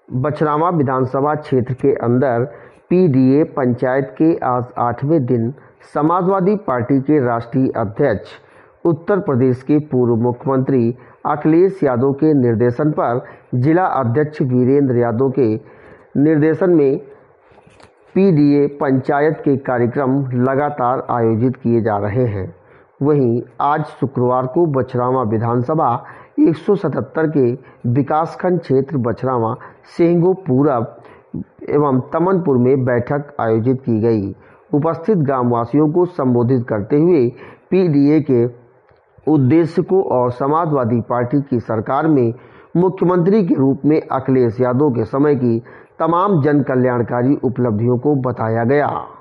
बछरावा विधानसभा क्षेत्र के अंदर पीडीए पंचायत के आज 8वें दिन समाजवादी पार्टी के राष्ट्रीय अध्यक्ष, उत्तर प्रदेश के पूर्व मुख्यमंत्री अखिलेश यादव के निर्देशन पर जिला अध्यक्ष वीरेंद्र यादव के निर्देशन में पीडीए पंचायत के कार्यक्रम लगातार आयोजित किए जा रहे हैं। वहीं आज शुक्रवार को बछरावा विधानसभा 177 के विकासखंड क्षेत्र बछरावा, सेंगो पूरब एवं तमनपुर में बैठक आयोजित की गई। उपस्थित ग्रामवासियों को संबोधित करते हुए पीडीए के उद्देश्य को और समाजवादी पार्टी की सरकार में मुख्यमंत्री के रूप में अखिलेश यादव के समय की तमाम जन कल्याणकारी उपलब्धियों को बताया गया।